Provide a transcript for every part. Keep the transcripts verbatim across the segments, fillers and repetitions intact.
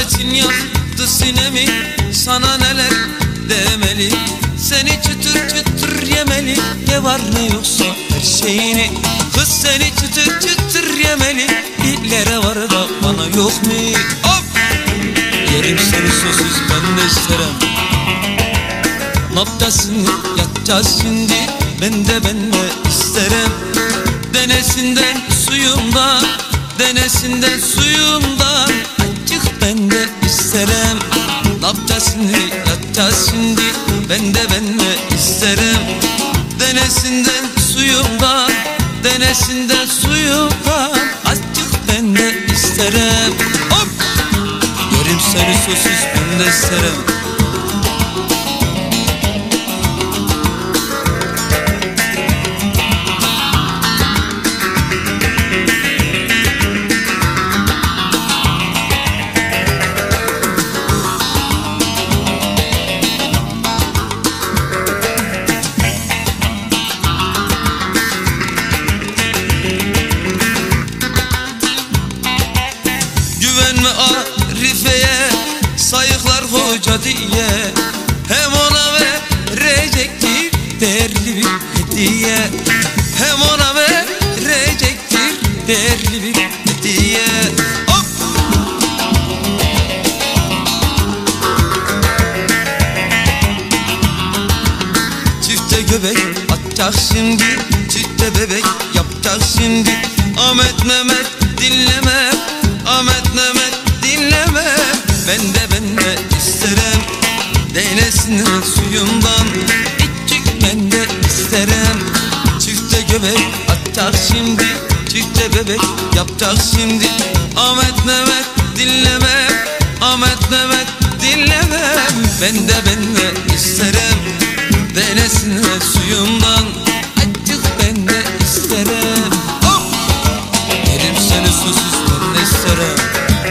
Hasretin yaktı sinemi, sana neler demeli. Seni çıtır çıtır yemeli, ne var ne yoksa her şeyini. Kız seni çıtır çıtır yemeli, dillere var da bana yok mu? Hop! Yerim seni sözsüz ben de isterim. Noktasını yatacağız şimdi, ben de ben de isterim. Denesinden suyumdan, denesinden suyumdan, azıcık ben de isterim. Noktasını yatacağız şimdi, ben de ben de isterim. Denesinden suyumdan, denesinden suyumdan, azıcık ben de isterim. Hop! Yerim seni sözsüz ben de isterim. Güvenme Arife'ye, sayıklar hoca diye. Hem ona verecektir değerli bir hediye. Hem ona verecektir değerli bir hediye. Hop! Çifte göbek atacak şimdi, çifte bebek yapacak şimdi. Ahmet Mehmet dinleme, Ahmet Mehmet dinleme, ben de ben de isterim. Denesinin suyundan, içik ben de isterim. Çifte göbek atacak şimdi, çifte bebek yapacak şimdi. Ahmet Mehmet dinleme, Ahmet Mehmet dinleme, ben de ben de isterim. Denesinin suyundan, azıcık ben de isterim. Hop! Yerim seni susuz ben de isterim.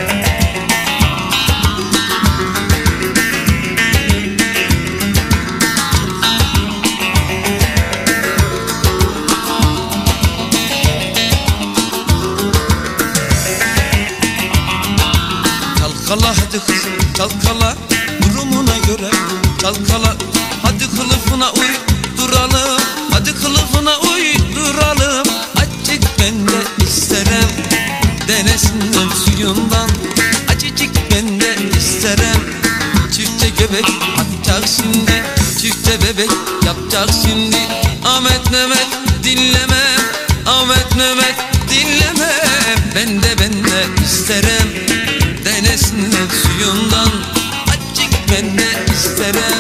Çalkala hadi kızım çalkala, durumuna göre çalkala. Hadi kılıfına uyduralım, hadi kılıfına uyduralım. Azıcık ben de isterim, denesinden suyundan, azıcık ben de isterim. Çifte göbek atacak şimdi, çifte bebek yapacak şimdi. Ahmet Mehmet dinleme, Ahmet Mehmet dinleme, ben de ben de isterim. Denesinden suyundan, azıcık ben de isterim.